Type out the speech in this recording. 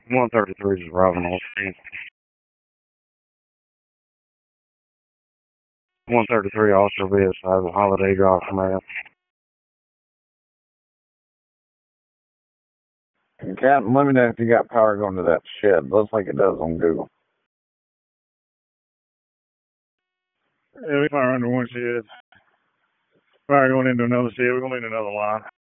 133 is arriving on scene. 133 Officer Viss has a holiday drive command. Captain, let me know if you got power going to that shed. Looks like it does on Google. Yeah, we fire under one shed. Fire going into another shed. We're going into another line.